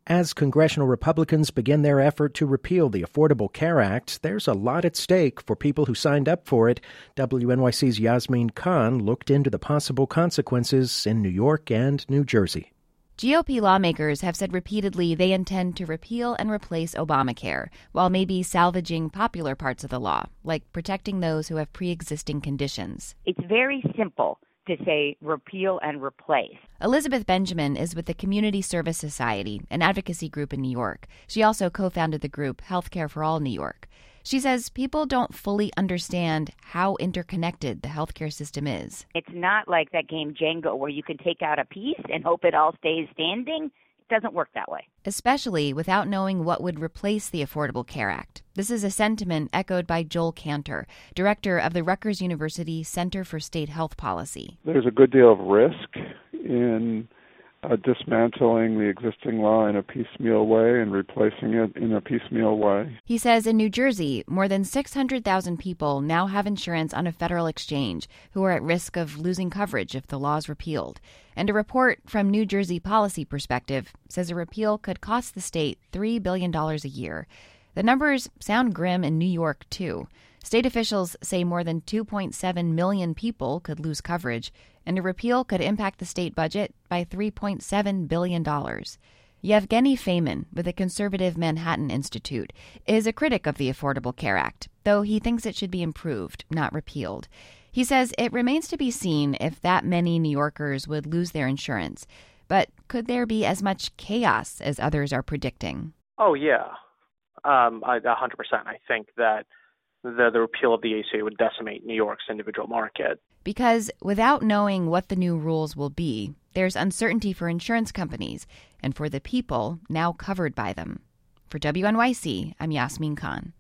As congressional Republicans begin their effort to repeal the Affordable Care Act, there's a lot at stake for people who signed up for it. WNYC's Yasmin Khan looked into the possible consequences in New York and New Jersey. GOP lawmakers have said repeatedly they intend to repeal and replace Obamacare, while maybe salvaging popular parts of the law, like protecting those who have pre-existing conditions. It's very simple to say repeal and replace. Elizabeth Benjamin is with the Community Service Society, an advocacy group in New York. She also co-founded the group Healthcare for All New York. She says people don't fully understand how interconnected the healthcare system is. It's not like that game Jenga where you can take out a piece and hope it all stays standing. It doesn't work that way. Especially without knowing what would replace the Affordable Care Act. This is a sentiment echoed by Joel Cantor, director of the Rutgers University Center for State Health Policy. There's a good deal of risk in dismantling the existing law in a piecemeal way and replacing it in a piecemeal way. He says in New Jersey, more than 600,000 people now have insurance on a federal exchange who are at risk of losing coverage if the law is repealed. And a report from New Jersey Policy Perspective says a repeal could cost the state $3 billion a year. The numbers sound grim in New York, too. State officials say more than 2.7 million people could lose coverage, and a repeal could impact the state budget by $3.7 billion. Yevgeny Feyman, with the conservative Manhattan Institute, is a critic of the Affordable Care Act, though he thinks it should be improved, not repealed. He says it remains to be seen if that many New Yorkers would lose their insurance. But could there be as much chaos as others are predicting? Oh, yeah. 100%. I think that the repeal of the ACA would decimate New York's individual market. Because without knowing what the new rules will be, there's uncertainty for insurance companies and for the people now covered by them. For WNYC, I'm Yasmin Khan.